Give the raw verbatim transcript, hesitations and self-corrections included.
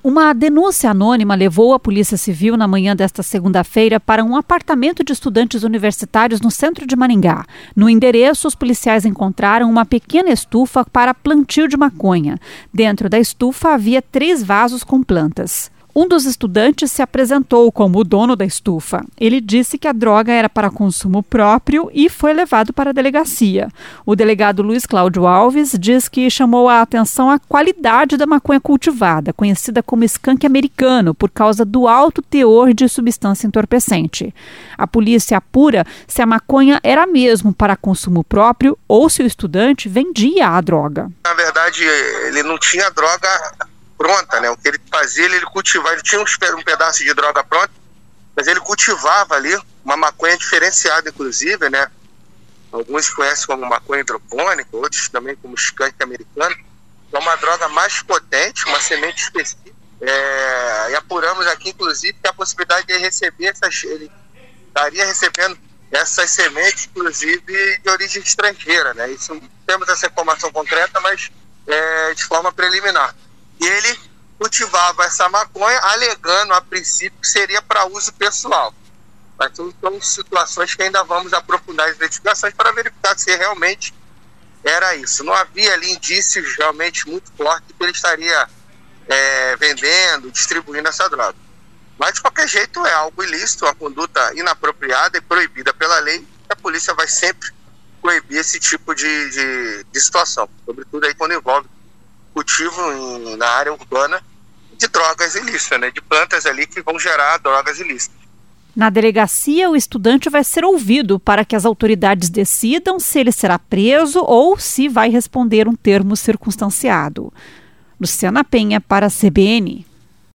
Uma denúncia anônima levou a Polícia Civil na manhã desta segunda-feira para um apartamento de estudantes universitários no centro de Maringá. No endereço, os policiais encontraram uma pequena estufa para plantio de maconha. Dentro da estufa havia três vasos com plantas. Um dos estudantes se apresentou como o dono da estufa. Ele disse que a droga era para consumo próprio e foi levado para a delegacia. O delegado Luiz Cláudio Alves diz que chamou a atenção a qualidade da maconha cultivada, conhecida como skunk americano, por causa do alto teor de substância entorpecente. A polícia apura se a maconha era mesmo para consumo próprio ou se o estudante vendia a droga. Na verdade, ele não tinha droga pronta, né? O que ele fazia, ele cultivava, ele tinha um, um pedaço de droga pronta, mas ele cultivava ali uma maconha diferenciada, inclusive, né? Alguns conhecem como maconha hidropônica, outros também como skunk americano. É uma droga mais potente, uma semente específica. É, e apuramos aqui, inclusive, que a possibilidade de ele receber essas, ele estaria recebendo essas sementes, inclusive, de origem estrangeira, né? Isso, temos essa informação concreta, mas é, de forma preliminar. E ele cultivava essa maconha, alegando a princípio que seria para uso pessoal. Mas são, são situações que ainda vamos aprofundar as investigações para verificar se realmente era isso. Não havia ali indícios realmente muito fortes que ele estaria é, vendendo, distribuindo essa droga. Mas, de qualquer jeito, é algo ilícito, uma conduta inapropriada e proibida pela lei. A polícia vai sempre proibir esse tipo de, de, de situação, sobretudo aí quando envolve cultivo em, na área urbana de drogas ilícitas, né, de plantas ali que vão gerar drogas ilícitas. Na delegacia, o estudante vai ser ouvido para que as autoridades decidam se ele será preso ou se vai responder um termo circunstanciado. Luciana Penha para a C B N.